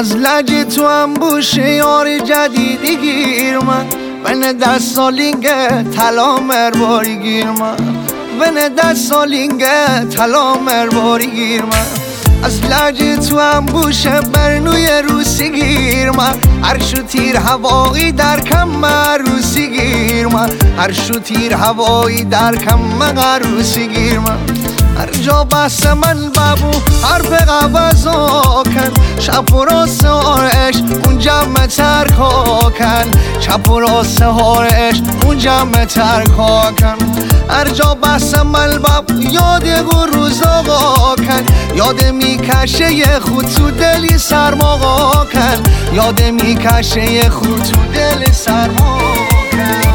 از لج تو هم بوشه یار جدیدی گیر من بین دست سالینگه طلا مرباری گیر من بین دست سالینگه طلا مرباری گیر من از لج تو هم بوشه برنوی روسی گیر من هر شو تیر هوایی در کم روسی گیر من هر شو تیر هوایی در کم روسی گیر من هر جا بس من ببو حرف قوضا کن شب و راست هارش اون جمع ترکا کن شب و راست هارش اون جمع ترکا کن هر جا بس من ببو یاد روز آقا کن یاد میکشه یه خود تو دلی سرما کن یاد میکشه یه خود تو دل سرما کن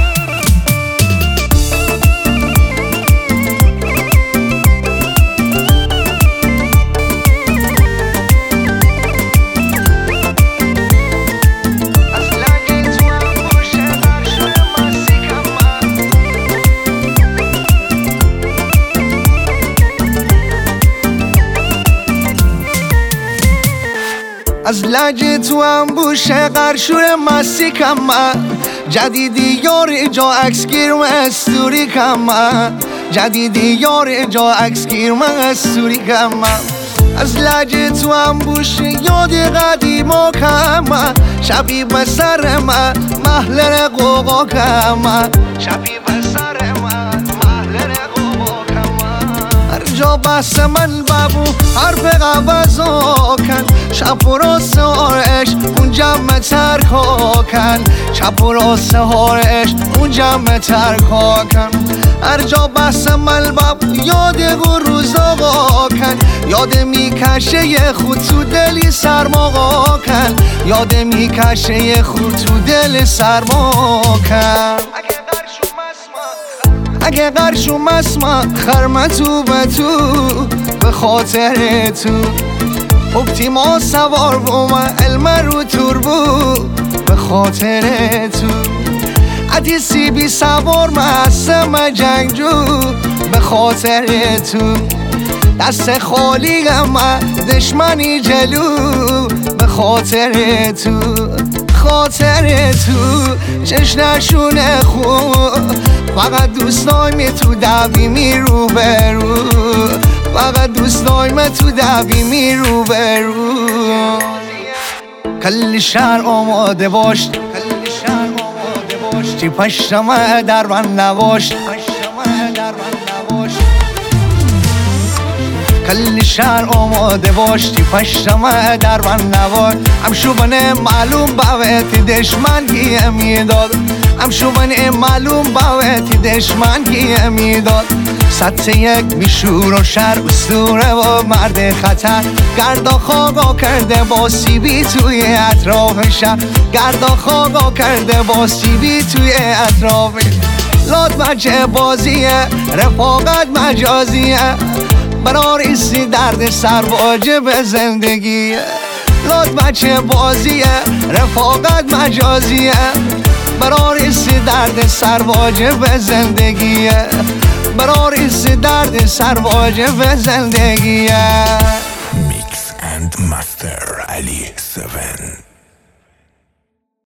از لج تو هم بوشه قرشور مستی کم من جدیدی یار جا عکس گیر من استوری کم من جدیدی یار جا عکس گیر من استوری کم من از لج تو هم بوشه یاد قدیما کم من شبی به سر من محلر قوقا کم من شبی به سر من محلر قوقا کم من هر جا بس من ببو حرف قوضا کن شب و راست هارش اون جمع ترکا کن شب و راست هارش اون جمع ترکا کن هر جا بس من ببو یاد روز آقا کن یاد میکشه یه خود تو دلی سرما کن یاد میکشه یه خود تو دل سرما کن اگه قرشوم اسما خرم تو به تو به خاطر تو اپتیما سوار بوم علم رو تور بود به خاطر تو عدی سی بی سوار محسم جنگجو به خاطر تو دست خالی من دشمنی جلو به خاطر تو خاطر تو چشنشونه خوب فقط دوست دایم تو دوی می رو برو فقط دوست دایم تو دوی می رو برو کل شهر آماده باش چی پشتم در من نباش کل شهر آماده باش تی پشتم در من نباش هم شوبنه معلوم باوتی دشمن گیه میداد هم شوبنه معلوم باوتی دشمن گیه میداد سطح یک بیشور و شر اسطوره و مرد خطر گردا خاگا کرده با سیبی توی اطراف شهر گردا خاگا کرده با سیبی توی اطراف لاد بچه بازیه رفاقت مجازیه براریسی درد سر واجب زندگیه لاد بچه بازیه رفاقت مجازیه براریسی درد سر واجب زندگیه براریسی درد سر واجب زندگیه Mix and Master Ali 7